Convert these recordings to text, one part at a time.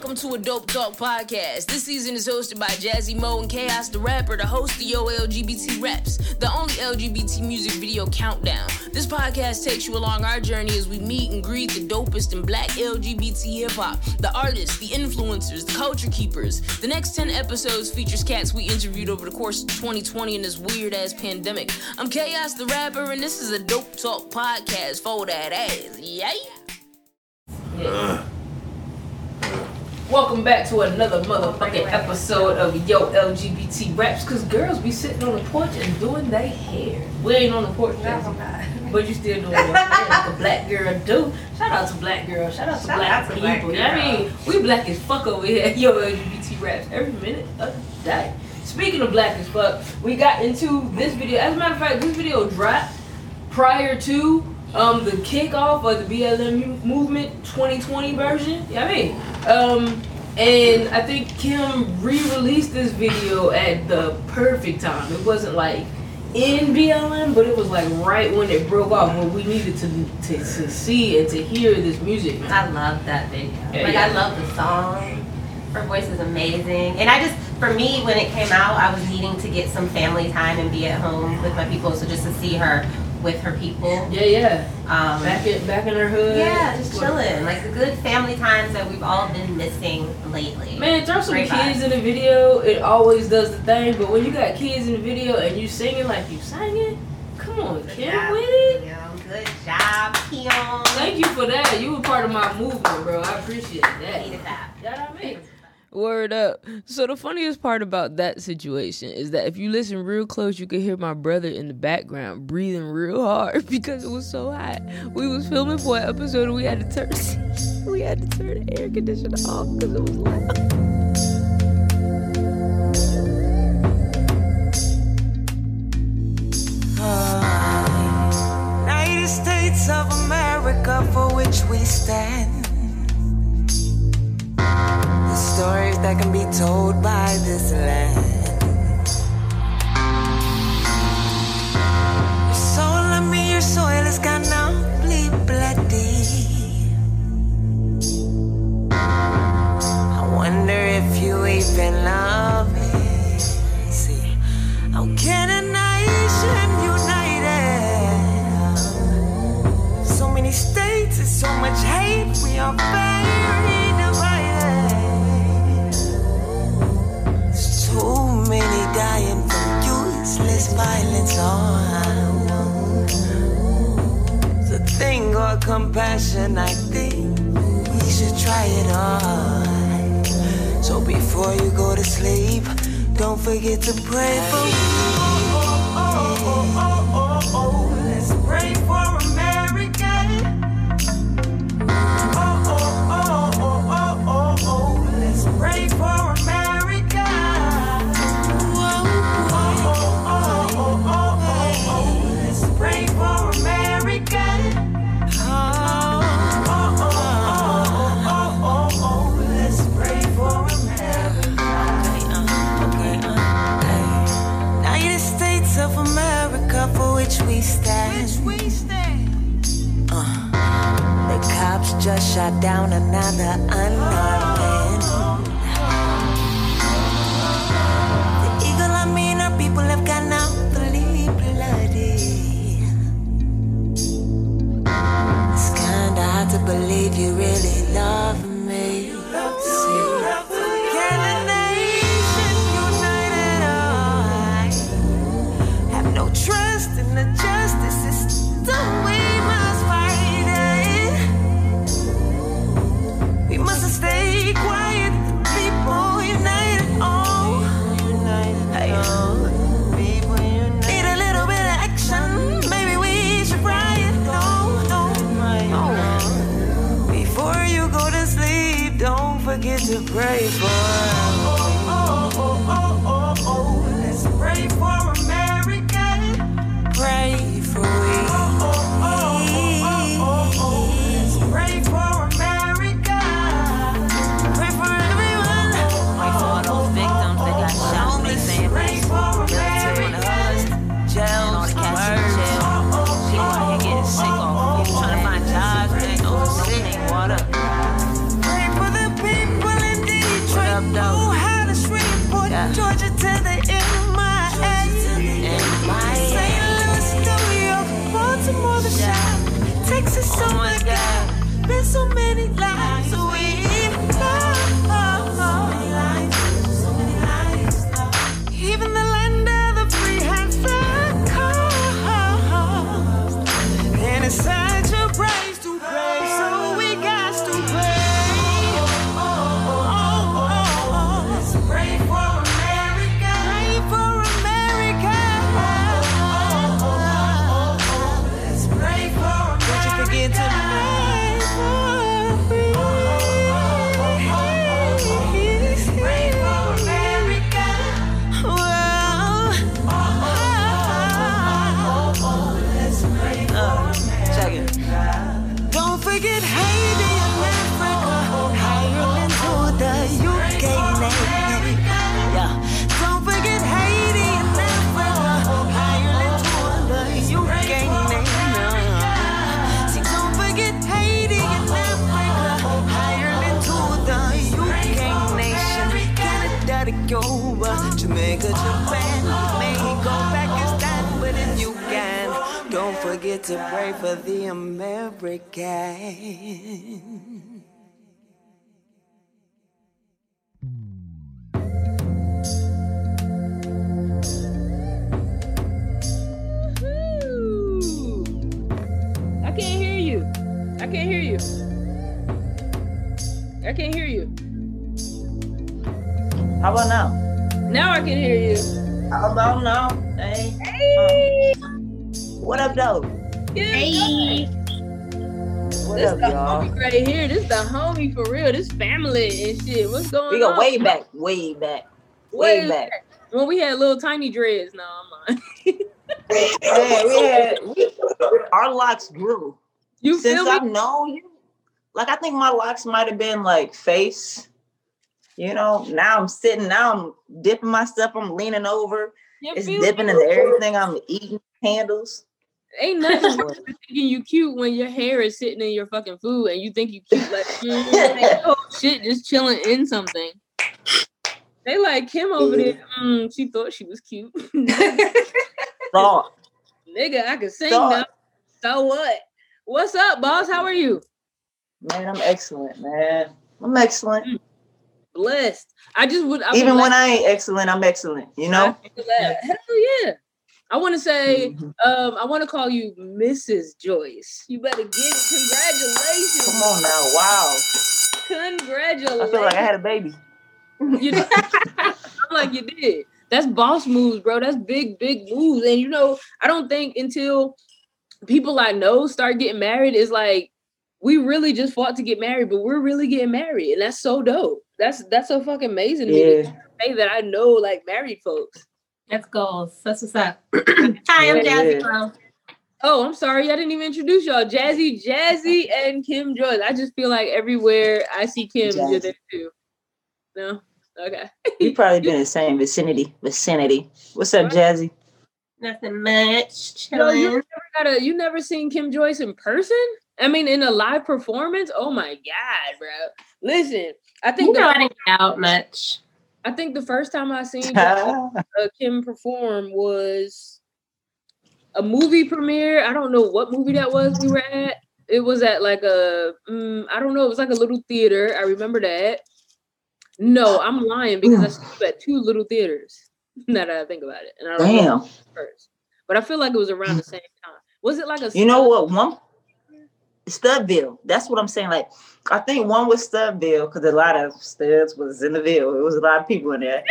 welcome to a Dope Talk podcast. This season is hosted by Jazzy Mo and Chaos the Rapper, the host of Yo LGBT Raps, the only LGBT music video countdown. This podcast takes you along our journey as we meet and greet the dopest in black LGBT hip-hop, the artists, the influencers, the culture keepers. The next 10 episodes features cats we interviewed over the course of 2020 in this weird-ass pandemic. I'm Chaos the Rapper, and this is a Dope Talk podcast for that ass. Yeah. Welcome back to another motherfucking episode of Yo LGBT Raps, cause girls be sitting on the porch and doing their hair. We ain't on the porch now, but you still doing your hair like a black girl do. Shout out to black girls, shout out to black people. You know what I mean? We black as fuck over here at Yo LGBT Raps every minute of the day. Speaking of black as fuck, we got into this video. As a matter of fact, this video dropped prior to the kickoff of the BLM movement 2020 version. You know what I mean? And I think Kim re-released this video at the perfect time. It wasn't like in BLM, but it was like right when it broke off, when we needed to see and to hear this music. I love that video. Yeah, I love the song. Her voice is amazing. And for me, when it came out, I was needing to get some family time and be at home with my people. So just to see her with her people. Yeah. Back in her hood. Yeah, just chilling. Like the good family times that we've all been missing lately. Man, throw some kids in the video. It always does the thing. But when you got kids in the video and you singing like you singing, come on, Kim, with it. Good job, Kim. Thank you for that. You were part of my movement, bro. I appreciate that. Needed that. You know what I mean? Word up. So the funniest part about that situation is that if you listen real close, you could hear my brother in the background breathing real hard because it was so hot. We was filming for an episode and we had to turn the air conditioner off because it was loud. United States of America, for which we stand. Stories that can be told by this land. Your soul of me, your soil is gonna be bloody. I wonder if you even love me. See, how can a nation united? So many states and so much hate, we are very divided. Too many dying from useless violence. The thing or compassion, I think we should try it on. So before you go to sleep, don't forget to pray for me. Let's pray for America. Let's pray for America. We stand. The cops just shot down another unarmed man. The eagle, I mean, our people have gone awfully bloody. It's kinda hard to believe you really love me. Can a nation united? I have no trust in the justice system. We must fight it. We must stay quiet. People united. Oh, hey, people united. Need a little bit of action. Maybe we should riot. No. Before you go to sleep, don't forget to pray for. Let's pray for America. Pray for we. Let's pray for America. Pray for everyone. Pray for all those victims that got shot in their families. Military in the hoods, jail, all the cats in jail. People out here getting sick off. People trying to find jobs, they ain't no food, ain't water. Pray for the people in Yeah. Georgia to the MIA. St. Louis, New York, Baltimore, the shop. Texas, oh my God. Been so many lives we've lost. Even the land of the free has a cost. And it's such a price to pay, so we got to pay. Let's pray for America. Pray for America. Let's pray for America. Don't you forget to pray for free. Let's pray for America. Let's pray for Check it. Don't forget Haiti and Africa, Ireland to the UK nation. Yeah. Don't forget Haiti and Africa, Ireland to the UK nation. See, don't forget Haiti and Africa, Ireland to the UK nation. Canada to Cuba, Jamaica, Japan, Mexico, Pakistan, but if you can, don't forget to pray for the American. Woo. I can't hear you. I can't hear you. I can't hear you. How about now? Now I can hear you. How about now? Hey. Hey. What up, though? Hey. What This up, the y'all? homie right here. This the homie for real. This family and shit. What's going We go on? way back. Way back. When we had little tiny dreads. No, I'm not. Man, our locks grew. You Since feel me? I've known you, like I think my locks might have been like face. You know, now I'm sitting, now I'm dipping my stuff, I'm leaning over. You It's feel dipping me? into everything. I'm eating handles. Ain't nothing worse than thinking you cute when your hair is sitting in your fucking food and you think you cute like oh shit just chilling in something. They like Kim over there. She thought she was cute. Thought. Nigga, I can sing Thought. now. So what? What's up, boss? How are you? Man, I'm excellent, man. I'm excellent. Blessed. Even Even when I ain't excellent, I'm excellent, you know? Hell yeah. I want to say, I want to call you Mrs. Joyce. You better get it. Congratulations. Come on now. Wow. Congratulations. I feel like I had a baby. You did. I'm like, you did. That's boss moves, bro. That's big, big moves. And you know, I don't think until people I know start getting married is like, we really just fought to get married, but we're really getting married. And that's so dope. That's so fucking amazing to me. To say that I know like married folks. That's goals. That's what's up. Hi, I'm Jazzy Crow. Oh, I'm sorry. I didn't even introduce y'all. Jazzy and Kim Joyce. I just feel like everywhere I see Kim, you're there too. No? Okay. You probably been in the same vicinity. What's up, Jazzy? Nothing much. No, Chilling. you never seen Kim Joyce in person? I mean, in a live performance? Oh my God, bro. Listen, I think I didn't get out much. I think the first time I seen Kim perform was a movie premiere. I don't know what movie that was we were at. It was at like I don't know. It was like a little theater. I remember that. No, I'm lying because I saw it at two little theaters. Now that I think about it. And I don't know first. But I feel like it was around the same time. Was it like a... You know what? One... Studville. That's what I'm saying. Like, I think one was Studville because a lot of studs was in the ville. It was a lot of people in there.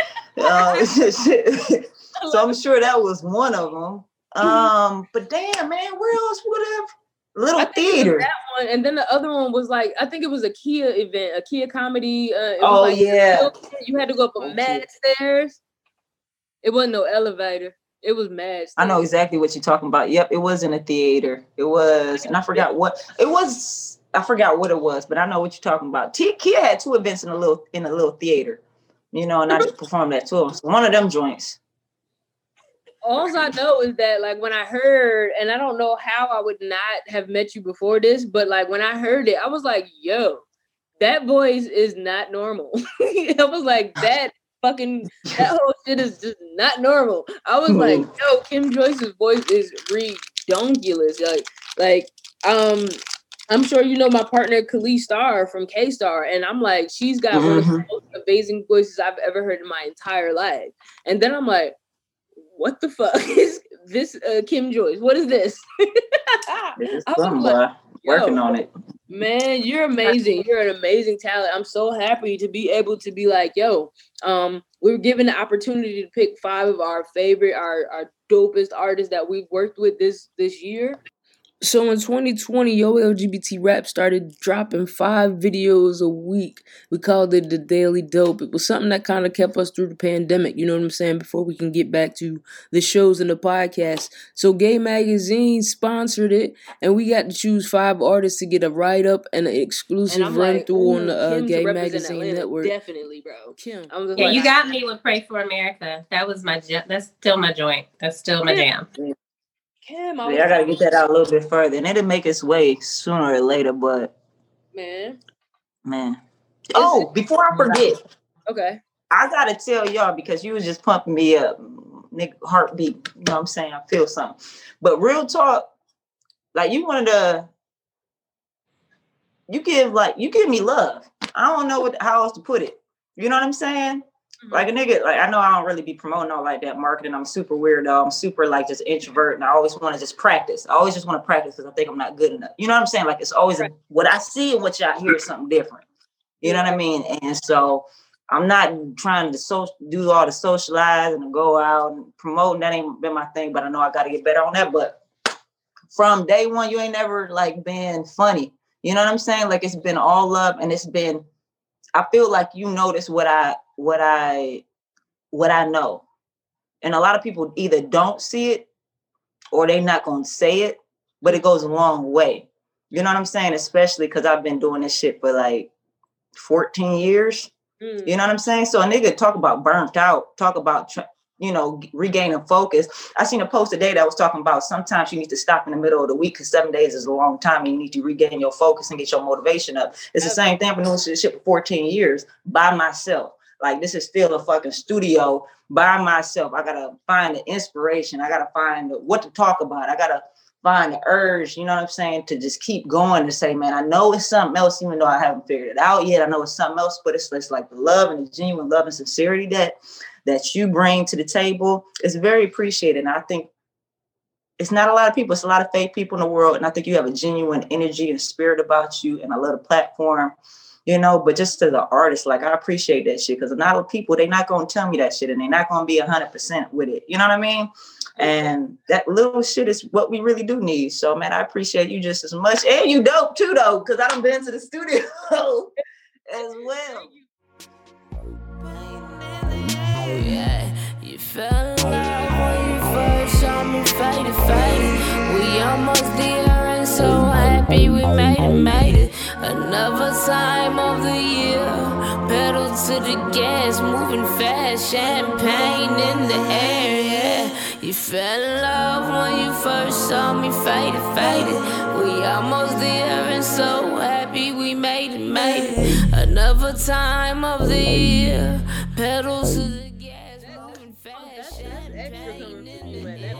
So I'm sure that was one of them. But damn, man, where else would have little theater? That one, and then the other one was like, I think it was a Kia event, a Kia comedy. Yeah. You had to go up a mad stairs. It wasn't no elevator. It was mad stairs. I know exactly what you're talking about. Yep, it was in a theater. It was, and I forgot what it was. I forgot what it was, but I know what you're talking about. Kia had two events in a little theater, you know, and I just performed that too. So one of them joints. All I know is that, like, when I heard, and I don't know how I would not have met you before this, but like when I heard it, I was like, yo, that voice is not normal. I was like, that fucking that whole shit is just not normal. I was like, yo, Kim Joyce's voice is redonkulous. Like I'm sure you know my partner Khalees Star from K-Star, and I'm like, she's got one of the most amazing voices I've ever heard in my entire life. And then I'm like, what the fuck is this Kim Joyce? What is this? I was like, working on it. Man, you're amazing. You're an amazing talent. I'm so happy to be able to be like, yo, we were given the opportunity to pick 5 of our favorite, our dopest artists that we've worked with this year. So in 2020, Yo LGBT Rap started dropping 5 videos a week. We called it the Daily Dope. It was something that kind of kept us through the pandemic, you know what I'm saying, before we can get back to the shows and the podcast. So Gay Magazine sponsored it, and we got to choose 5 artists to get a write-up and an exclusive run-through on the Gay Magazine Atlanta, network. Definitely, bro. Kim. Yeah, you got me with Pray for America. That was that's still my joint. That's still my jam. Kim, I gotta get that out a little bit further, and it'll make its way sooner or later. But man. Oh, before I forget, okay, I gotta tell y'all because you was just pumping me up, nigga, heartbeat. You know what I'm saying? I feel something. But real talk, like you give me love. I don't know how else to put it. You know what I'm saying? Like a nigga, like I know I don't really be promoting all like that marketing. I'm super weirdo. I'm super like just introvert, and I always want to just practice. I always just want to practice because I think I'm not good enough. You know what I'm saying? Like it's always what I see and what y'all hear is something different. You know what I mean? And so I'm not trying to do all the socialize and go out and promote. That ain't been my thing, but I know I got to get better on that. But from day one, you ain't never like been funny. You know what I'm saying? Like it's been all love, and it's been. I feel like you notice what I know. And a lot of people either don't see it or they not going to say it, but it goes a long way. You know what I'm saying? Especially because I've been doing this shit for like 14 years. You know what I'm saying? So a nigga talk about burnt out, talk about, regaining focus. I seen a post today that was talking about sometimes you need to stop in the middle of the week because 7 days is a long time and you need to regain your focus and get your motivation up. It's the same thing. I've been doing this shit for 14 years by myself. Like this is still a fucking studio by myself. I gotta find the inspiration. I gotta find what to talk about. I gotta find the urge, you know what I'm saying, to just keep going to say, man, I know it's something else, even though I haven't figured it out yet. I know it's something else, but it's like the love and the genuine love and sincerity that you bring to the table is very appreciated. And I think it's not a lot of people. It's a lot of fake people in the world. And I think you have a genuine energy and spirit about you. And I love the platform, but just to the artist, like I appreciate that shit because a lot of people, they're not going to tell me that shit and they're not going to be 100% with it. You know what I mean? And that little shit is what we really do need. So, man, I appreciate you just as much. And you dope too, though, because I done been to the studio as well. Yeah, you fell in love when you first saw me faded. We almost there and so happy we made it. Another time of the year, pedal to the gas, moving fast, champagne in the air, yeah. You fell in love when you first saw me faded. We almost there and so happy we made it. Another time of the year, pedal to the gas, moving fast, champagne in the air.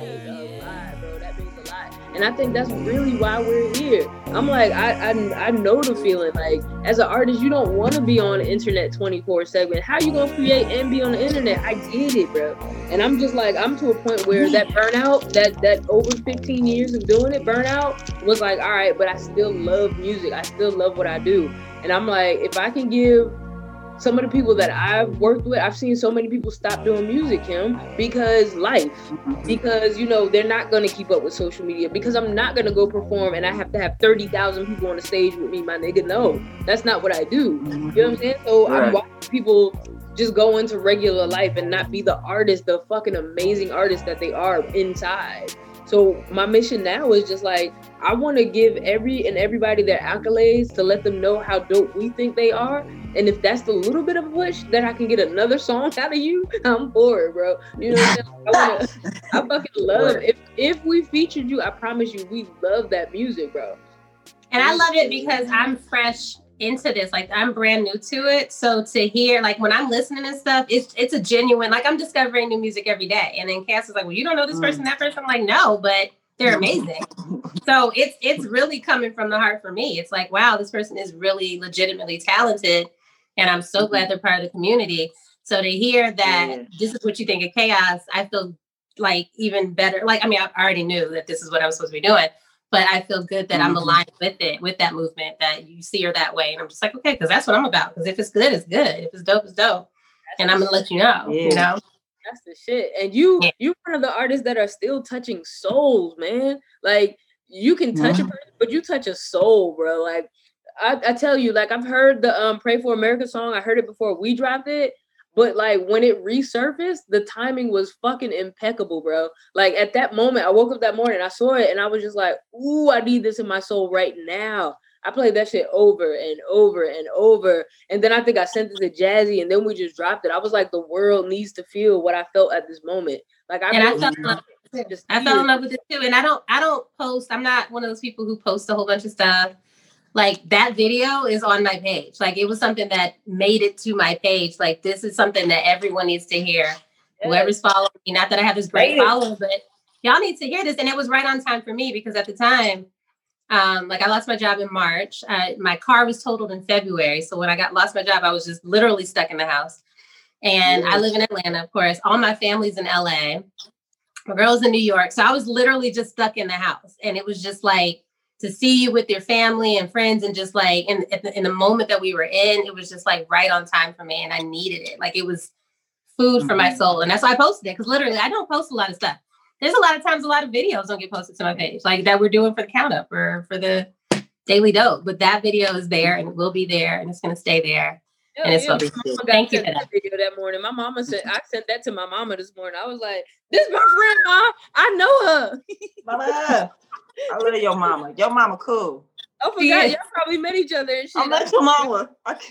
And I think that's really why we're here. I'm like, I know the feeling. Like, as an artist, you don't want to be on the internet 24/7. How you gonna create and be on the internet? I get it, bro. And I'm just like, I'm to a point where that burnout, that over 15 years of doing it, burnout was like, all right, but I still love music. I still love what I do. And I'm like, if I can give some of the people that I've worked with, I've seen so many people stop doing music, Kim, because life, because, they're not going to keep up with social media, because I'm not going to go perform and I have to have 30,000 people on the stage with me, my nigga. No, that's not what I do. You know what I'm saying? So I'm watching people just go into regular life and not be the artist, the fucking amazing artist that they are inside. So my mission now is just like, I want to give everybody their accolades to let them know how dope we think they are. And if that's the little bit of a push that I can get another song out of you, I'm for it, bro. You know what I'm saying? I fucking love it. If we featured you, I promise you, we love that music, bro. And I love it because I'm fresh into this. Like, I'm brand new to it. So to hear, like, when I'm listening and stuff, it's a genuine, like, I'm discovering new music every day. And then Cass is like, well, you don't know this person, that person. I'm like, no, but they're amazing. So it's really coming from the heart for me. It's like, wow, this person is really legitimately talented. And I'm so glad they're part of the community. So to hear that this is what you think of Chaos, I feel like even better. Like, I mean, I already knew that this is what I was supposed to be doing, but I feel good that I'm aligned with it, with that movement, that you see her that way. And I'm just like, okay, because that's what I'm about. Because if it's good, it's good. If it's dope, it's dope. And I'm going to let you know, you know? That's the shit. And you're one of the artists that are still touching souls, man. Like, you can touch a person, but you touch a soul, bro. Like, I tell you, like, I've heard the Pray for America song. I heard it before we dropped it. But like when it resurfaced, the timing was fucking impeccable, bro. Like at that moment, I woke up that morning, I saw it, and I was just like, ooh, I need this in my soul right now. I played that shit over and over and over. And then I think I sent it to Jazzy, and then we just dropped it. I was like, the world needs to feel what I felt at this moment. Like I fell in love with it too. And I don't post. I'm not one of those people who post a whole bunch of stuff. Like that video is on my page. Like it was something that made it to my page. Like this is something that everyone needs to hear. Yes. Whoever's following me, not that I have this great follow, but y'all need to hear this. And it was right on time for me because at the time, like I lost my job in March. My car was totaled in February. So when I lost my job, I was just literally stuck in the house. And I live in Atlanta, of course. All my family's in LA. My girl's in New York. So I was literally just stuck in the house. And it was just like, to see you with your family and friends and just like in the moment that we were in, it was just like right on time for me and I needed it. Like it was food for my soul. And that's why I posted it because literally I don't post a lot of stuff. There's a lot of times a lot of videos don't get posted to my page like that we're doing for the count up or for the Daily Dope. But that video is there and it will be there and it's going to stay there. And it's what we do. Thank you for that video that morning. My mama said, I sent that to my mama this morning. I was like, this is my friend, Mom. I know her. Mama. I love your mama. Your mama cool. I forgot. Y'all probably met each other and shit. I met your mama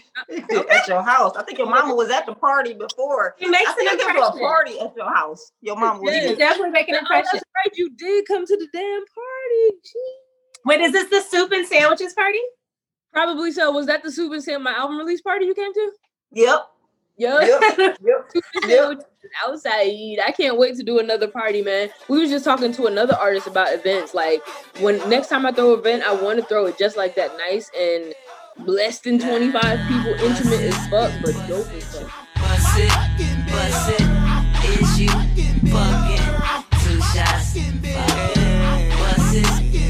at your house. I think your mama was at the party before. You makes I think there was a party at your house. Your mama was definitely making an impression. That's right. You did come to the damn party. Jeez. Wait, is this the Soup and Sandwiches party? Probably so. Was that the Soup and Sandwich, my album release party you came to? Yep. Outside. I can't wait to do another party, man. We was just talking to another artist about events. Like when next time I throw an event, I want to throw it just like that, nice and less than 25 people, intimate as fuck, but dope as fuck. Bust it, is you fucking 2 shots? Bust it,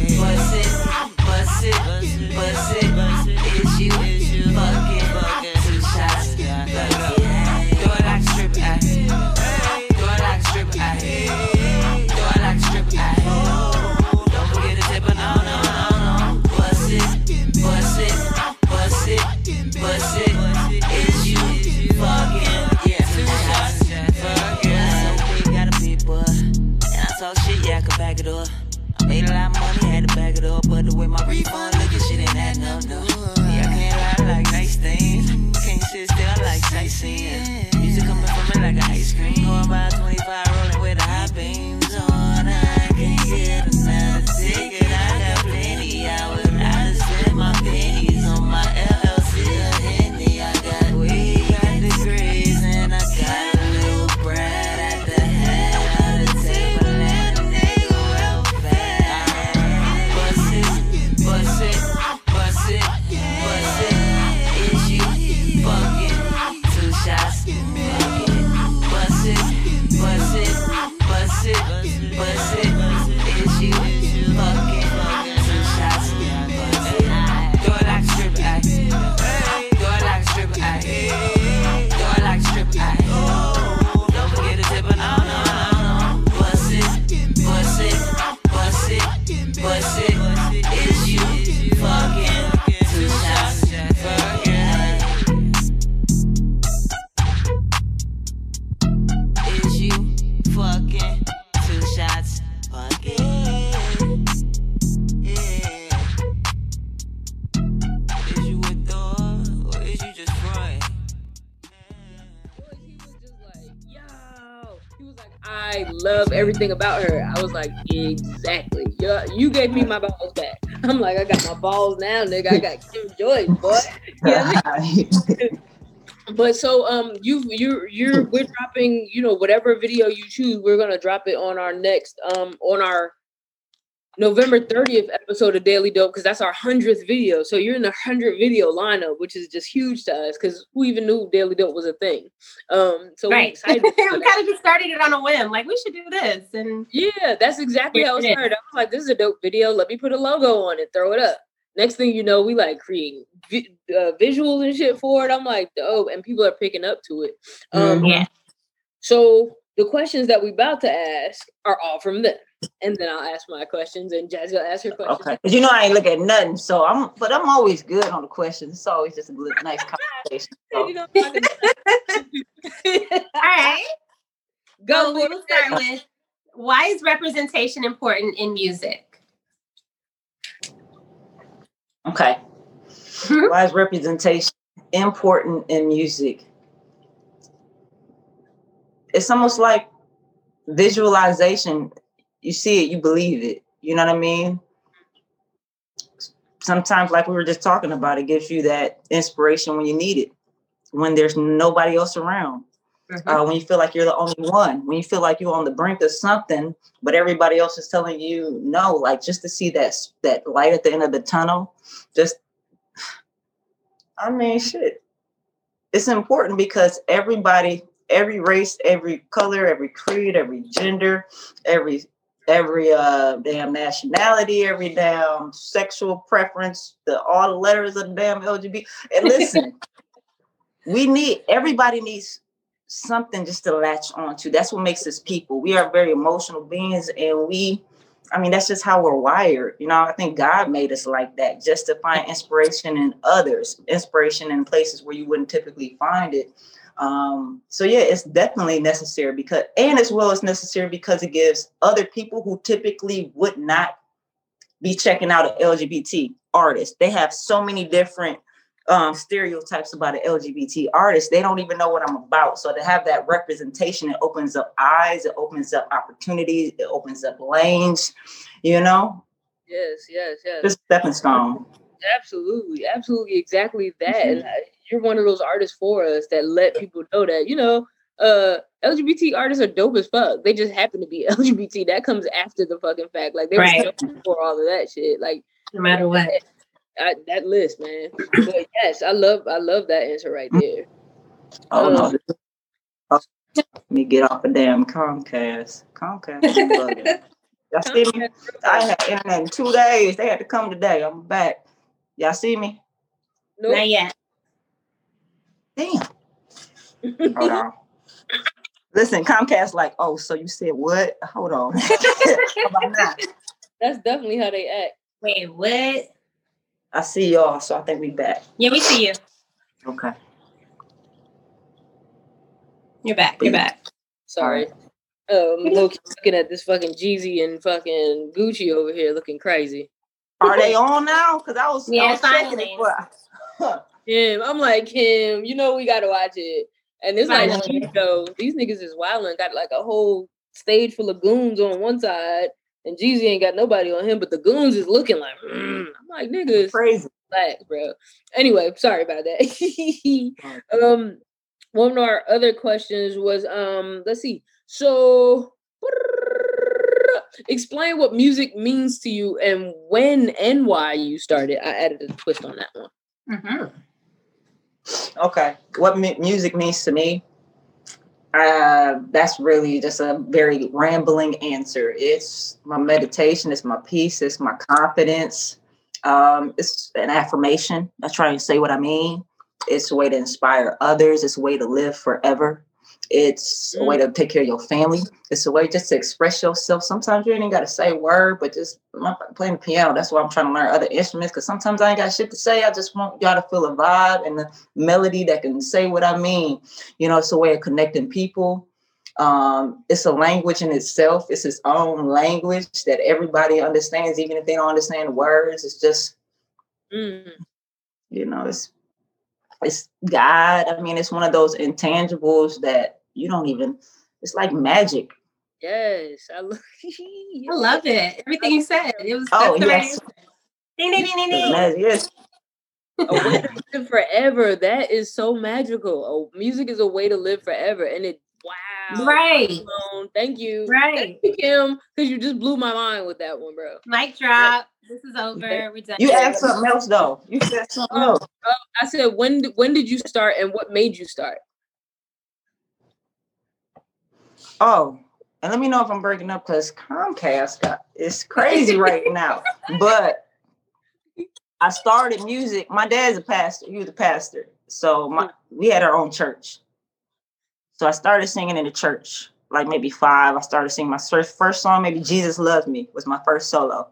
is you fucking 2 shots? Do it like a stripper, do it like a stripper, do it like a stripper, don't forget to tip it, no. Bust it, is you fucking 2 shots? So we got a big boy, and I talk shit, yeah, I could back it up. I made a lot of money, had to back it up, but the way my refund looking, shit ain't adding up, no. Yeah, I can't lie like nice things, can't sit still like sightseeing. Music coming from me like an ice cream, going by 25, rolling with the high beams on. I can't get another ticket, I got plenty, I would rather spend my pennies on my LLC or Henny. I got degrees and I got a little bread at the head of the table and a nigga welfare. Bust it, is you fucking 2 shots? Bust it, is you fucking 2 shots? Do it like a stripper, do it like a stripper, do it like a stripper, don't forget to tip it, no. Bust it, is you fucking 2 shots? Is you fucking 2 shots? Is you with Thor or is you just front? He was just like, yo. He was like, I love everything about her. I was like, exactly. You gave me my balls back. I'm like, I got my balls now, nigga. I got Kim Jordan, boy. But so we're dropping, whatever video you choose, we're gonna drop it on our next on our November 30th episode of Daily Dope, because that's our 100th video. So you're in the 100 video lineup, which is just huge to us, because who even knew Daily Dope was a thing? So we're excited. We kind of just started it on a whim, like we should do this, and yeah, that's exactly how it started. I was like, this is a dope video. Let me put a logo on it, throw it up. Next thing you know, we like creating visuals and shit for it. I'm like, dope, and people are picking up to it. So the questions that we about to ask are all from them, and then I'll ask my questions, and Jazz will ask her questions. Okay, because I ain't look at nothing, so I'm always good on the questions. It's always just a good, nice conversation. So. All right, go. We'll start with, why is representation important in music? Okay. Why is representation important in music? It's almost like visualization. You see it, you believe it. You know what I mean? Sometimes, like we were just talking about, it gives you that inspiration when you need it, when there's nobody else around. When you feel like you're the only one, when you feel like you're on the brink of something, but everybody else is telling you no, like just to see that light at the end of the tunnel, shit. It's important because everybody, every race, every color, every creed, every gender, every damn nationality, every damn sexual preference, all the letters of the damn LGBT. And listen, everybody needs something just to latch onto. That's what makes us people. We are very emotional beings, and that's just how we're wired. I think God made us like that, just to find inspiration in others, inspiration in places where you wouldn't typically find it. So yeah, it's definitely necessary because it gives other people who typically would not be checking out an LGBT artist. They have so many different stereotypes about an LGBT artist. They don't even know what I'm about. So to have that representation, it opens up eyes, it opens up opportunities, it opens up lanes, Yes. Just stepping stone. Absolutely, exactly that. And you're one of those artists for us that let people know that, LGBT artists are dope as fuck. They just happen to be LGBT. That comes after the fucking fact. Like they were dope before all of that shit. Like no matter what. That list, man. But yes, I love that answer right there. Oh no. Let me get off a damn Comcast. Y'all see me? I had internet in 2 days. They had to come today. I'm back. Y'all see me? Nope. Not yet. Damn. Hold on. Listen, Comcast like, oh, so you said what? Hold on. How about that? That's definitely how they act. Wait, what? I see y'all, so I think we back. Yeah, we see you. Okay. You're back. Sorry. Looking at this fucking Jeezy and fucking Gucci over here looking crazy. Are they on now? Because I was finally. Him, I'm like him. We gotta watch it. And it's like, these niggas is wilding. Got like a whole stage full of goons on one side, and Jeezy ain't got nobody on him, but the goons is looking like, I'm like, niggas crazy. Relax, bro. Anyway, sorry about that. One of our other questions was, let's see. So, explain what music means to you and when and why you started. I added a twist on that one. Okay. What music means to me? That's really just a very rambling answer. It's my meditation. It's my peace. It's my confidence. It's an affirmation. I try and say what I mean. It's a way to inspire others. It's a way to live forever. It's a way to take care of your family. It's a way just to express yourself. Sometimes you ain't even got to say a word, but just playing the piano. That's why I'm trying to learn other instruments, because sometimes I ain't got shit to say. I just want y'all to feel a vibe and the melody that can say what I mean. It's a way of connecting people. It's a language in itself. It's its own language that everybody understands, even if they don't understand the words. It's just, it's God. I mean, it's one of those intangibles that you don't even, it's like magic. Yes. I love it. Everything you said. It was yes. Ding, ding, ding, ding, ding. Yes. A way to live forever. That is so magical. Oh, music is a way to live forever. And it, wow. Right. Thank you. Right. Thank you, Kim, because you just blew my mind with that one, bro. Mic drop. This is over. We're done. You asked something else though. You said something else. I said, when did you start and what made you start? Oh, and let me know if I'm breaking up because Comcast it's crazy right now. But I started music. My dad's a pastor. He was a pastor. So we had our own church. So I started singing in the church, like maybe 5. I started singing my first song, maybe Jesus Loves Me was my first solo.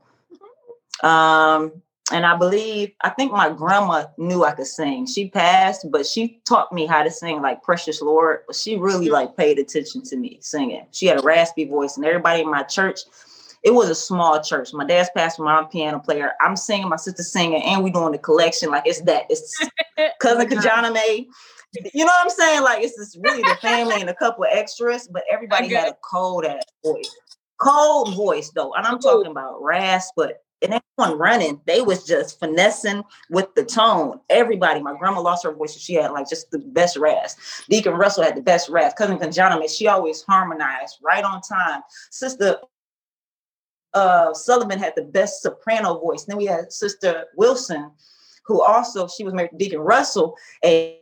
And I think my grandma knew I could sing. She passed, but she taught me how to sing like Precious Lord. But she really like paid attention to me singing. She had a raspy voice, and everybody in my church, it was a small church. My dad's pastor, my piano player. I'm singing, my sister's singing, and we doing the collection. Like it's cousin Kajana May. You know what I'm saying? Like it's just really the family and a couple of extras, but everybody had a cold ass voice. Cold voice though. And I'm talking about rasp, but and they weren't running. They was just finessing with the tone. Everybody, my grandma lost her voice. She had like just the best rasp. Deacon Russell had the best rasp. Cousin Kanjana, she always harmonized right on time. Sister Sullivan had the best soprano voice. Then we had Sister Wilson, who also, she was married to Deacon Russell and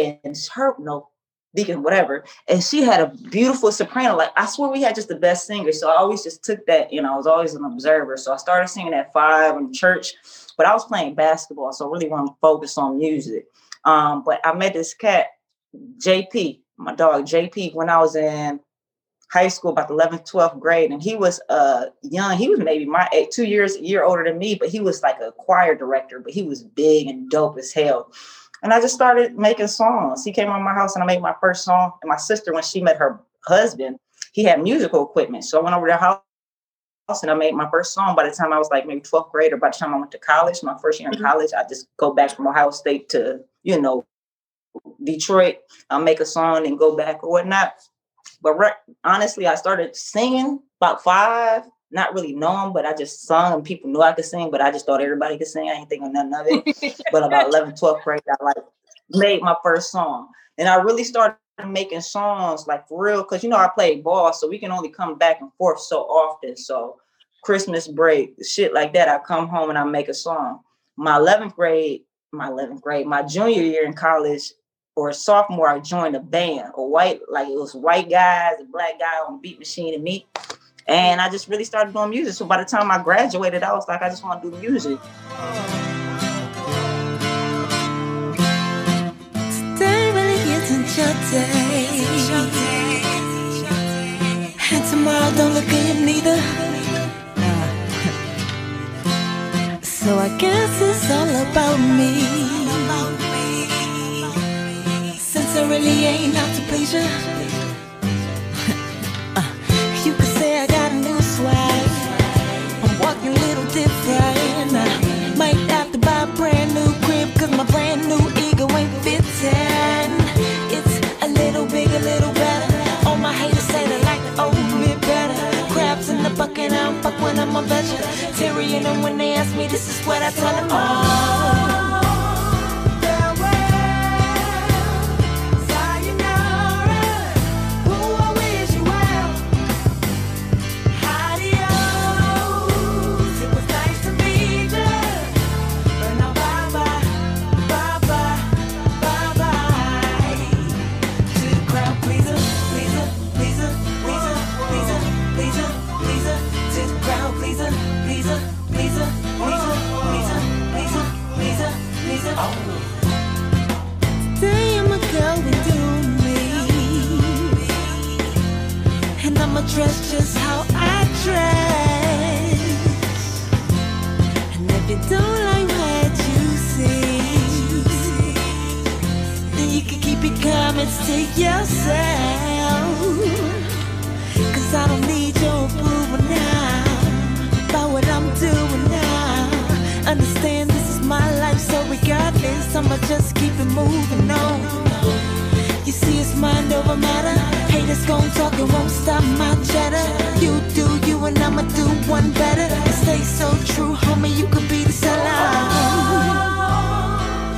Deacon whatever. And she had a beautiful soprano. Like I swear we had just the best singers. So I always just took that, I was always an observer. So I started singing at 5 in church, but I was playing basketball. So I really wanted to focus on music. But I met this cat, JP, my dog JP, when I was in high school, about the 11th, 12th grade. And he was young. He was maybe a year older than me, but he was like a choir director, but he was big and dope as hell. And I just started making songs. He came on my house and I made my first song. And my sister, when she met her husband, he had musical equipment. So I went over to their house and I made my first song. By the time I was like maybe 12th grade, or by the time I went to college, my first year in college, I just go back from Ohio State to, Detroit. I'll make a song and go back or whatnot. But honestly, I started singing about 5. Not really knowing, but I just sung and people knew I could sing, but I just thought everybody could sing. I ain't thinking nothing of it. But about 11th, 12th grade, I made my first song. And I really started making songs like for real, because I played ball, so we can only come back and forth so often. So Christmas break, shit like that, I come home and I make a song. My junior year in college or sophomore, I joined a band, it was white guys, a black guy on Beat Machine and me. And I just really started doing music. So by the time I graduated, I was like, I just want to do music. Today really isn't your day. And tomorrow don't look good neither. So I guess it's all about me. Since I really ain't out to please you. You could say I got a new swag. I'm walking a little different. I might have to buy a brand new crib, cause my brand new ego ain't fitting. It's a little big, a little better. All my haters say they like the old me better. Crabs in the bucket, I don't fuck when I'm a vegetarian. And when they ask me, this is what I tell them. Today I'ma go and do me, and I'ma dress just how I dress. And if you don't like what you see, then you can keep your comments to yourself. Cause I don't need your approval now about what I'm doing now. Understand this is my life, so regardless, I'ma just keep it moving on. You see, it's mind over matter. Haters gon' talk, it won't stop my chatter. You do you and I'ma do one better. And stay so true, homie, you could be the sellout.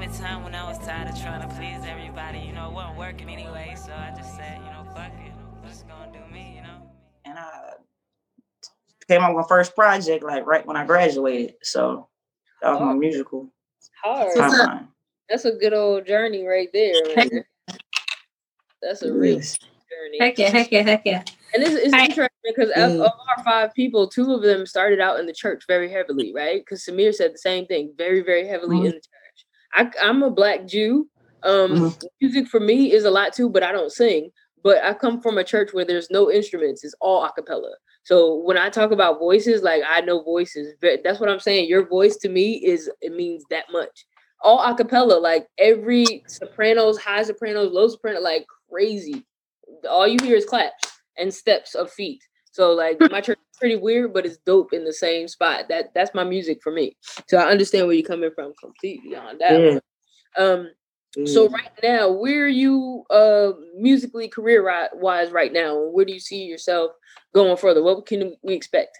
came a time when I was tired of trying to please everybody. You know, it wasn't working anyway, so I just said, you know, fuck it. I'm just gonna do me, you know. And I came on my first project like right when I graduated. So that was my musical Hard. timeline. That's a good old journey right there. Man. That's a real journey. Heck yeah. And it's interesting because of our 5 people, 2 of them started out in the church very heavily, right? Because Samir said the same thing, very, very heavily in the church. I'm a Black Jew. Music for me is a lot too, but I don't sing. But I come from a church where there's no instruments; it's all a cappella. So when I talk about voices, like I know voices. That's what I'm saying. Your voice to me it means that much. All a cappella, like every sopranos, high sopranos, low soprano, like crazy. All you hear is claps and steps of feet. So like my church is pretty weird, but it's dope in the same spot. That's my music for me. So I understand where you're coming from completely on that one. So right now, where are you musically career wise right now? Where do you see yourself going further? What can we expect?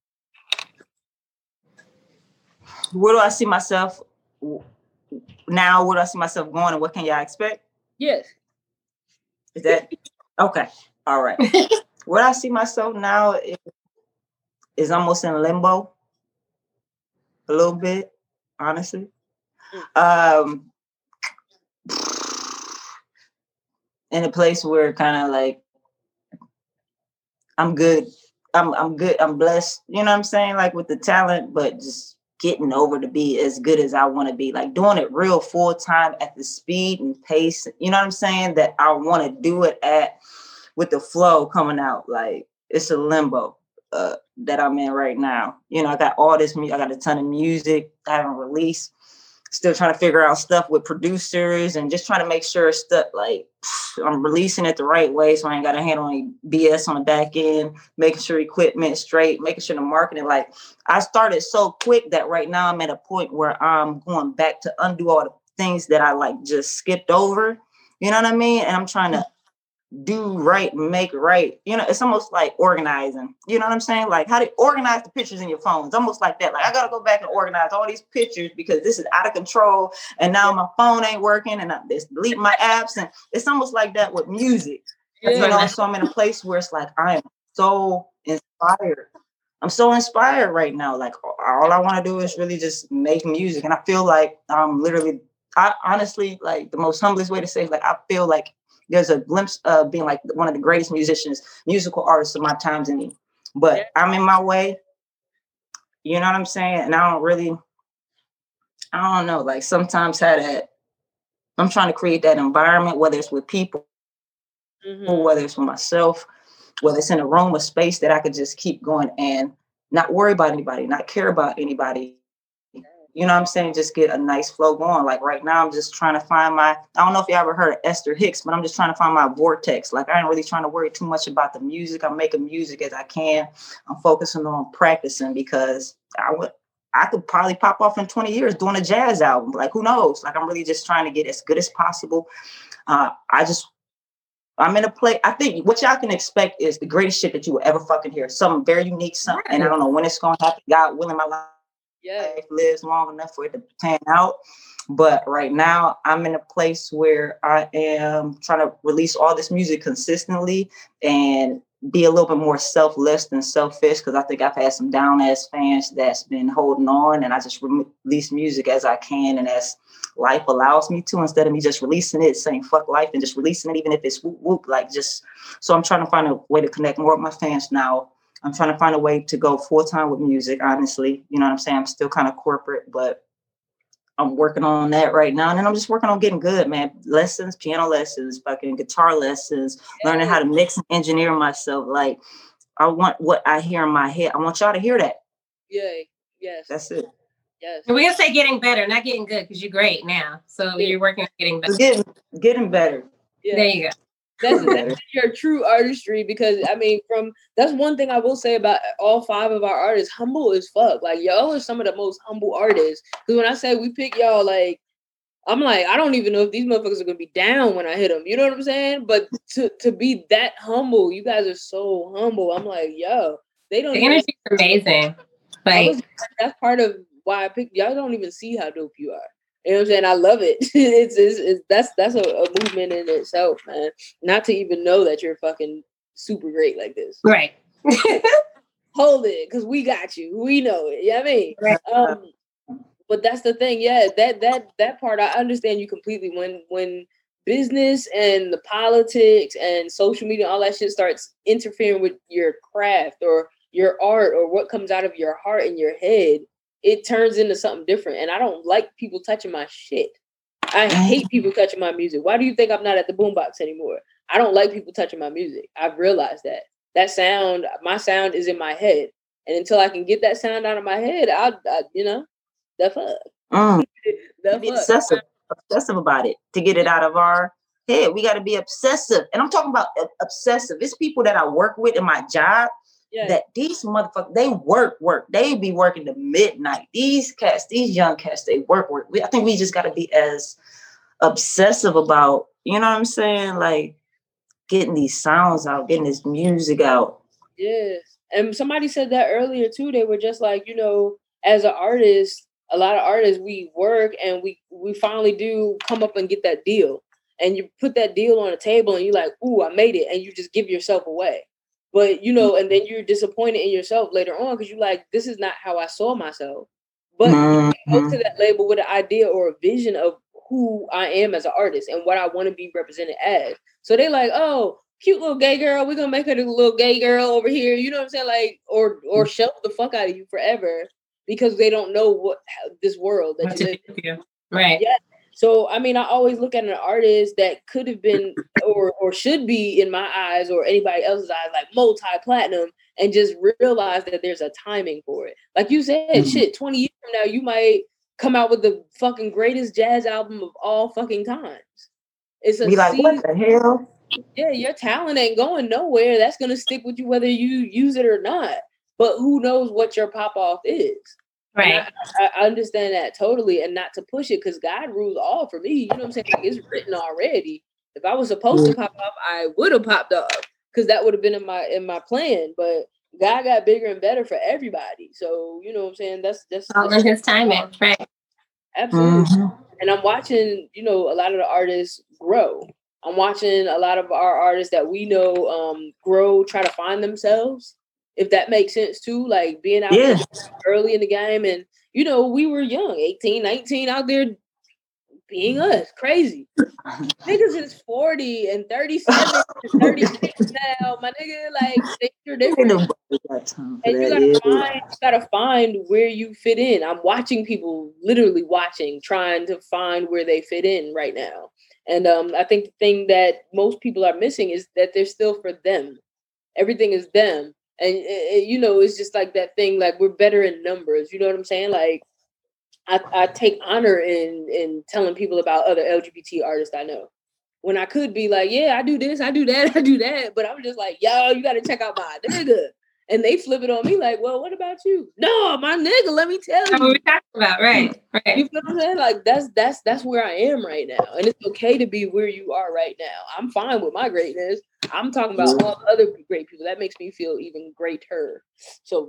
Where do I see myself now? Where do I see myself going, and what can y'all expect? Yes. Is that okay? All right. Where I see myself now is almost in limbo, a little bit, honestly. In a place where kind of like I'm good. I'm good. I'm blessed. You know what I'm saying? Like with the talent, but just getting over to be as good as I want to be. Like doing it real full time at the speed and pace. You know what I'm saying? That I want to do it at with the flow coming out. Like it's a limbo that I'm in right now. You know, I got all this music. I got a ton of music I haven't released. Still trying to figure out stuff with producers and just trying to make sure stuff like I'm releasing it the right way. So I ain't got to handle any BS on the back end, making sure equipment straight, making sure the marketing, like I started so quick that right now I'm at a point where I'm going back to undo all the things that I like just skipped over. You know what I mean? And I'm trying to do right, make right. You know, it's almost like organizing. You know what I'm saying? Like how to organize the pictures in your phone. It's almost like that. Like I gotta go back and organize all these pictures because this is out of control. And now my phone ain't working and I'm just deleting my apps. And it's almost like that with music. You know, so I'm in a place where it's like I am so inspired. I'm so inspired right now. Like all I want to do is really just make music. And I feel like I'm literally, I honestly, like the most humblest way to say it, like I feel like there's a glimpse of being like one of the greatest musicians, musical artists of my times in me. But I'm in my way. You know what I'm saying? And I don't know, like sometimes I'm trying to create that environment, whether it's with people, whether it's with myself, whether it's in a room, a space that I could just keep going and not worry about anybody, not care about anybody. You know what I'm saying? Just get a nice flow going. Like right now, I'm just trying to find I don't know if you ever heard of Esther Hicks, but I'm just trying to find my vortex. Like I ain't really trying to worry too much about the music. I'm making music as I can. I'm focusing on practicing because I could probably pop off in 20 years doing a jazz album. Like who knows? Like I'm really just trying to get as good as possible. I'm in a place. I think what y'all can expect is the greatest shit that you will ever fucking hear. Something very unique, something, and I don't know when it's going to happen. God willing, my life lives long enough for it to pan out. But right now, I'm in a place where I am trying to release all this music consistently and be a little bit more selfless than selfish, because I think I've had some down ass fans that's been holding on, and I just release music as I can and as life allows me to, instead of me just releasing it, saying fuck life and just releasing it, even if it's whoop whoop, like just. So I'm trying to find a way to connect more with my fans now. I'm trying to find a way to go full time with music, honestly. You know what I'm saying? I'm still kind of corporate, but I'm working on that right now. And then I'm just working on getting good, man. Lessons, piano lessons, fucking guitar lessons, learning how to mix and engineer myself. Like, I want what I hear in my head. I want y'all to hear that. Yeah. Yes. That's it. Yes. We're gonna say getting better, not getting good, because you're great now. So you're working on getting better. Getting better. Yeah. There you go. That's your true artistry, because I mean, that's one thing I will say about all 5 of our artists, humble as fuck. Like y'all are some of the most humble artists. Because when I say we pick y'all, like I'm like, I don't even know if these motherfuckers are gonna be down when I hit them. You know what I'm saying? But to be that humble, you guys are so humble. I'm like, yo, they don't. The energy is amazing. Like that's part of why I picked y'all. Don't even see how dope you are. You know what I'm saying? I love it. That's a movement in itself, man. Not to even know that you're fucking super great like this. Right. Hold it, because we got you. We know it. You know what I mean? Right. But that's the thing. Yeah, that part I understand you completely. When business and the politics and social media, all that shit starts interfering with your craft or your art or what comes out of your heart and your head, it turns into something different. And I don't like people touching my shit. I hate people touching my music. Why do you think I'm not at the boombox anymore? I don't like people touching my music. I've realized that sound, my sound is in my head. And until I can get that sound out of my head, I the fuck. Be obsessive about it to get it out of our head. We got to be obsessive. And I'm talking about obsessive. It's people that I work with in my job. Yeah. That these motherfuckers, they work. They be working to midnight. These young cats, they work. I think we just got to be as obsessive about, you know what I'm saying? Like getting these sounds out, getting this music out. Yes. And somebody said that earlier too. They were just like, as an artist, a lot of artists, we work and we finally do come up and get that deal. And you put that deal on the table and you're like, ooh, I made it. And you just give yourself away. But, and then you're disappointed in yourself later on because you're like, this is not how I saw myself. But you go to that label with an idea or a vision of who I am as an artist and what I want to be represented as. So they like, oh, cute little gay girl. We're going to make her the little gay girl over here. You know what I'm saying? Like, or shelf the fuck out of you forever because they don't know this world that you live in. Right. Yeah. So, I mean, I always look at an artist that could have been or should be in my eyes or anybody else's eyes, like multi-platinum, and just realize that there's a timing for it. Like you said, shit, 20 years from now, you might come out with the fucking greatest jazz album of all fucking times. It's a like, what the hell? Yeah, your talent ain't going nowhere. That's going to stick with you whether you use it or not. But who knows what your pop-off is. Right. I understand that totally, and not to push it because God rules all for me. You know what I'm saying? Like it's written already. If I was supposed to pop up, I would have popped up because that would have been in my plan. But God got bigger and better for everybody. So you know what I'm saying? That's all in His timing, right? Absolutely. And I'm watching, a lot of the artists grow. I'm watching a lot of our artists that we know grow, try to find themselves. If that makes sense too, like being out there early in the game. And, we were young, 18, 19 out there being us, crazy. Niggas is 40 and 37 and 36 now. My nigga, like, you're different. And you gotta find where you fit in. I'm watching people, literally watching, trying to find where they fit in right now. And I think the thing that most people are missing is that they're still for them. Everything is them. And, it's just like that thing, like we're better in numbers. You know what I'm saying? Like I take honor in telling people about other LGBT artists I know. When I could be like, yeah, I do this, I do that, I do that. But I'm just like, yo, you got to check out my nigga. And they flip it on me like, well, what about you? No, my nigga, let me tell you. What we're talking about, right? You feel what I'm saying? Like that's where I am right now. And it's okay to be where you are right now. I'm fine with my greatness. I'm talking about all the other great people. That makes me feel even greater. So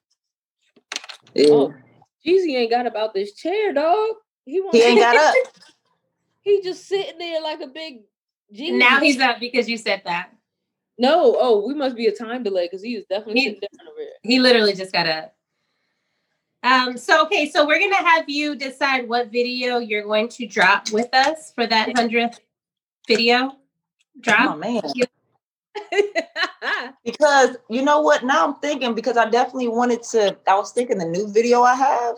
Jeezy ain't got about this chair, dog. He ain't got up. He just sitting there like a big genius. Now he's up because you said that. No, we must be a time delay because he is definitely sitting down over here. He literally just got up. So we're gonna have you decide what video you're going to drop with us for that 100th video drop. Oh man. Because you know what? Now I'm thinking because I definitely wanted to. I was thinking the new video I have.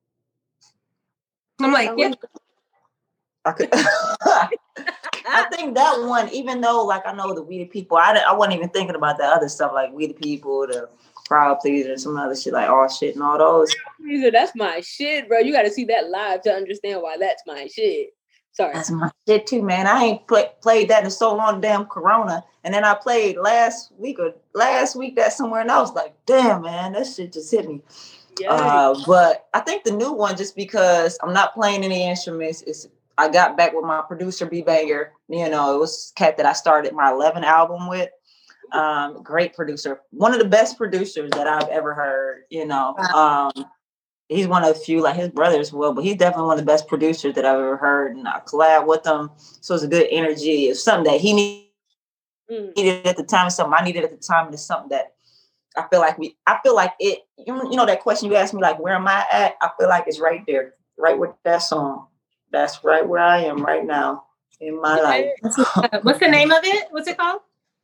I'm like, yeah. I could. I think that one, even though like I know the We the People, I wasn't even thinking about the other stuff like We the People, the Crowd Pleaser, and some other shit like All Shit and all those. That's my shit, bro. You got to see that live to understand why that's my shit. Sorry, that's my shit too, man. I ain't played that in so long, damn Corona, and then I played last week that somewhere, and I was like, damn, man, that shit just hit me. But I think the new one, just because I'm not playing any instruments, I got back with my producer, B-Banger. It was cat that I started my 11th album with. Great producer. One of the best producers that I've ever heard, he's one of the few, like his brothers will, but he's definitely one of the best producers that I've ever heard. And I collab with him. So it's a good energy. It's something that he needed at the time, and something I needed at the time. And it's something that I feel like it, you know, that question you asked me, like, where am I at? I feel like it's right there, right with that song. That's right where I am right now in my life. What's the name of it? What's it called?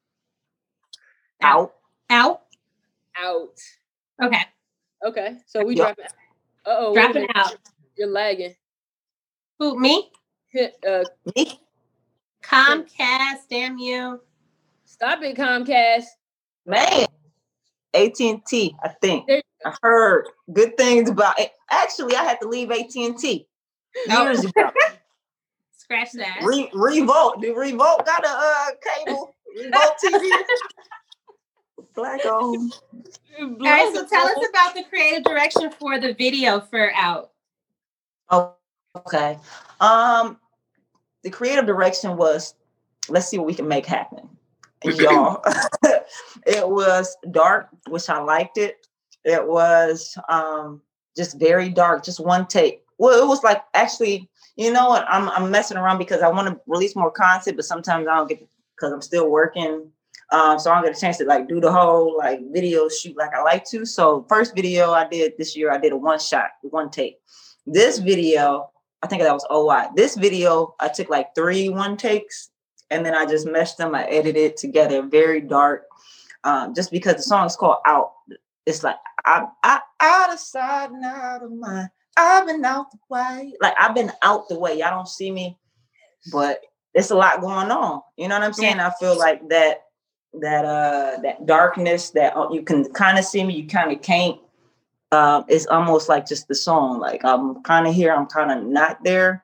Out. Okay. So we dropping. Dropping out. You're lagging. Who, me? Me? Comcast, damn you. Stop it, Comcast. Man. AT&T, I think. I heard good things about it. Actually, I had to leave AT&T years ago. Scratch that. Revolt. Did Revolt got a cable? Revolt TV? Black owned. All right, so tell us about the creative direction for the video for Out. Oh, okay. The creative direction was, let's see what we can make happen. Y'all, it was dark, which I liked it. It was just very dark, just one take. Well, it was like, actually, you know what? I'm messing around because I want to release more content, but sometimes I don't get, because I'm still working. So I don't get a chance to like do the whole like video shoot like I like to. So first video I did this year, I did a one take. This video, I think that was OI. This video, I took like 3 one takes, and then I just meshed them. I edited it together, very dark. Just because the song is called Out. It's like, I out of sight and out of mind. I've been out the way. Like, I've been out the way. Y'all don't see me, but there's a lot going on. You know what I'm saying? I feel like that darkness that you can kind of see me, you kind of can't. It's almost like just the song. Like, I'm kind of here, I'm kind of not there.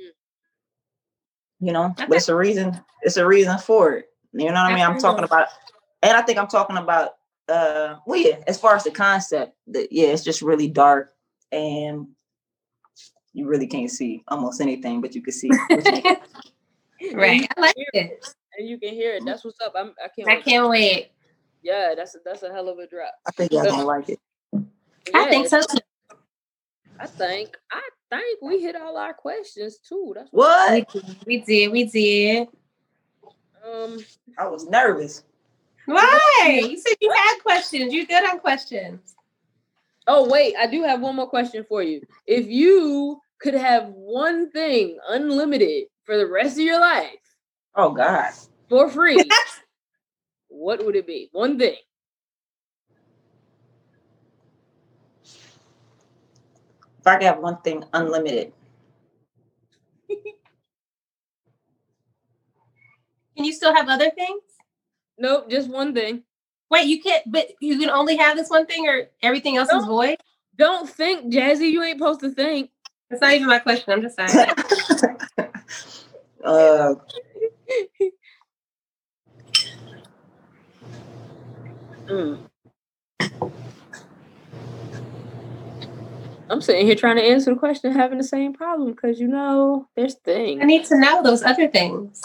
You know, but it's a reason. It's a reason for it. You know what I mean? I'm talking about, and I think I'm talking about. As far as the concept, it's just really dark, and you really can't see almost anything, but you can see. Right, I like it, and you can hear it. That's what's up. I can't wait. Yeah, that's a hell of a drop. I think y'all gonna like it. Yeah, I think so too. I think we hit all our questions too. That's what we did. I was nervous. Why? You said you had questions. You're good on questions. Oh wait, I do have one more question for you. If you could have one thing unlimited for the rest of your life, oh God, for free, what would it be? One thing. If I could have one thing unlimited. Can you still have other things? Nope, just one thing. Wait, you can't, but you can only have this one thing, or everything else is void? Don't think, Jazzy. You ain't supposed to think. That's not even my question. I'm just saying. I'm sitting here trying to answer the question, having the same problem, because there's things. I need to know those other things.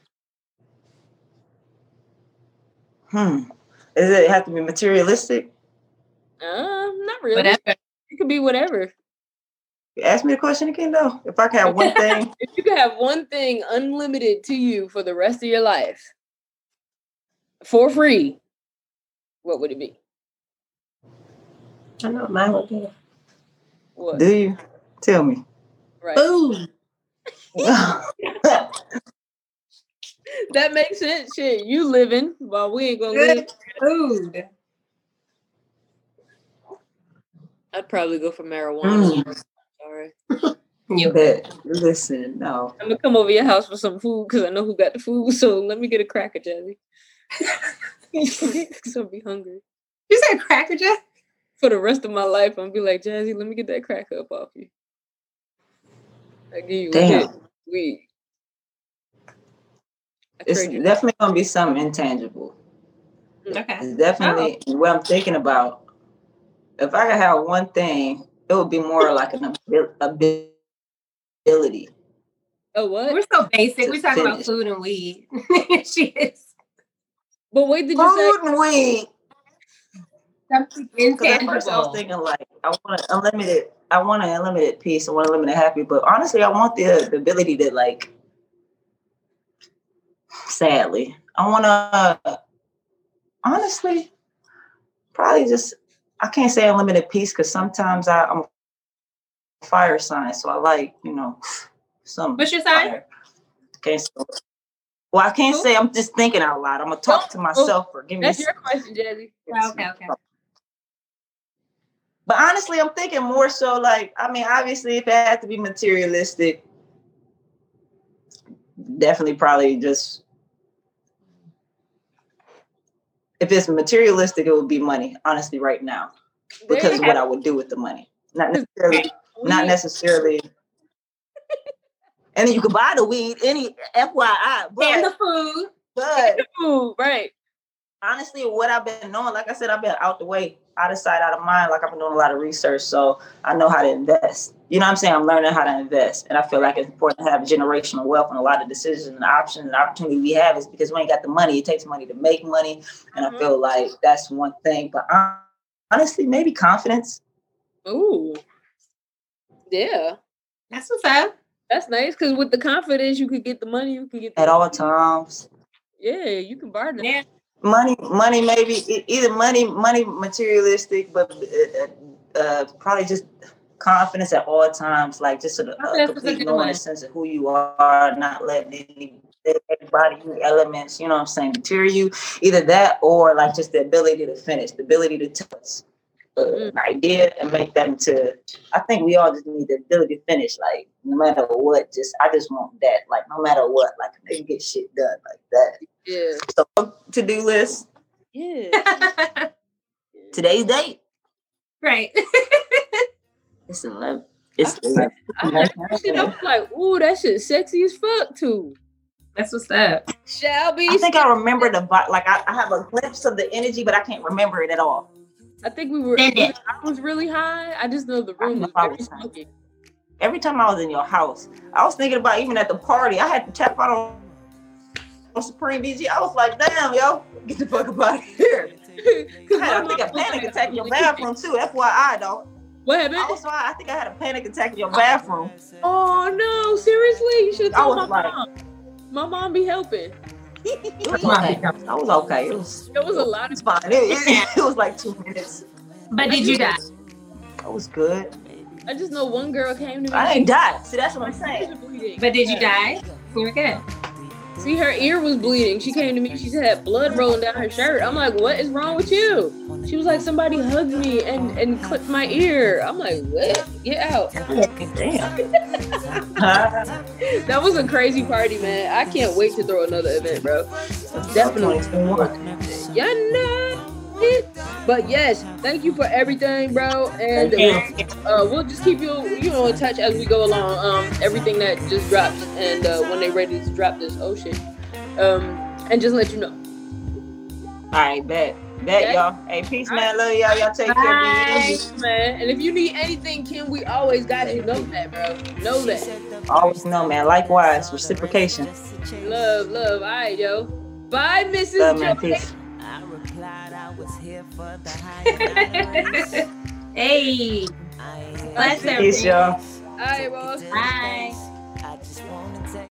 Does it have to be materialistic? Not really. Whatever. It could be whatever. Ask me the question again, though. If I could have one thing. If you could have one thing unlimited to you for the rest of your life, for free, what would it be? I know what mine would be. What? Do you? Tell me. Right. Food. That makes sense. Shit, you living while we ain't gonna live. Food. I'd probably go for marijuana. Sorry. You bet. Listen, no. I'm gonna come over your house for some food because I know who got the food. So let me get a Cracker Jazzy. Because I'll be hungry. You said Cracker Jack? For the rest of my life, I'm gonna be like, Jazzy, let me get that cracker up off you. I give you a hit. Weed. It's definitely gonna be something intangible. Okay. It's definitely what I'm thinking about. If I could have one thing, it would be more like an ability. Oh, what? We're so basic. We're talking about food and weed. She is. But wait, did you say food and weed? Something Because at first I was intangible. thinking like I want an unlimited peace, I want unlimited happy, but honestly I want the ability to like, sadly, I want to honestly probably just, I can't say unlimited peace because sometimes I'm a fire sign, so I like, some What's your sign? fire. Can't say, well, I can't say, I'm just thinking out loud. I'm gonna talk to myself for give me. That's your question, Jazzy. Okay. But honestly, I'm thinking more so like, I mean, obviously, if it had to be materialistic, definitely probably just, if it's materialistic, it would be money, honestly, right now. Because of what I would do with the money. Not necessarily. And then you could buy the weed, any FYI. And the food. But The food, right. honestly, what I've been knowing, like I said, I've been out the way, out of sight, out of mind. Like I've been doing a lot of research, so I know how to invest. You know what I'm saying? I'm learning how to invest. And I feel like it's important to have generational wealth, and a lot of decisions and options and opportunity we have is because we ain't got the money. It takes money to make money. And I feel like that's one thing. But honestly, maybe confidence. Ooh. Yeah. That's what's up. That's nice, because with the confidence, you could get the money. You can get At all times. Yeah, you can barter. Yeah. Money, maybe either money, materialistic, but probably just confidence at all times, like just a complete knowing a sense of who you are, not letting anybody, elements, you know what I'm saying, deter you. Either that or like just the ability to finish, the ability to touch an idea and make that into. I think we all just need the ability to finish, like no matter what. I just want that, like no matter what, like they can get shit done like that. Yeah. So to-do list. Yeah. Today's date. Right. It's 11. It's I was like, ooh, that shit sexy as fuck too. That's what's up. Shelby. I think I remember like I have a glimpse of the energy, but I can't remember it at all. I think we were. I was really high. I just know the room was very smoky. Every time I was in your house, I was thinking about even at the party. I had to tap out on Supreme BG. I was like, damn, yo, get the fuck up out of here. I think a panic attack in your bathroom too. FYI, though. What happened? I think I had a panic attack in your bathroom. Oh no, seriously? You should have told my like, mom. My mom be helping. I was okay. It was a lot of fine. It was like 2 minutes. But did you die? That was good. I just know one girl came to me. I ain't died. See, that's what I'm saying. But did you die? You were good. See, her ear was bleeding. She came to me. She had blood rolling down her shirt. I'm like, what is wrong with you? She was like, somebody hugged me and clipped my ear. I'm like, what? Get out. Damn. That was a crazy party, man. I can't wait to throw another event, bro. Definitely. Yeah, know it. But yes, thank you for everything, bro. And we'll just keep you in touch as we go along. Everything that just drops and when they're ready to drop this shit. And just let you know. All right, bet, y'all. Hey, peace, man. Love y'all. Y'all take care, man. And if you need anything, Kim, we always got you. Know that, bro. Know that. Always know, man. Likewise, reciprocation. Love. All right, yo. Bye, Mrs. Love, man. Peace. Hey. Peace, y'all. All right, boss. Bye.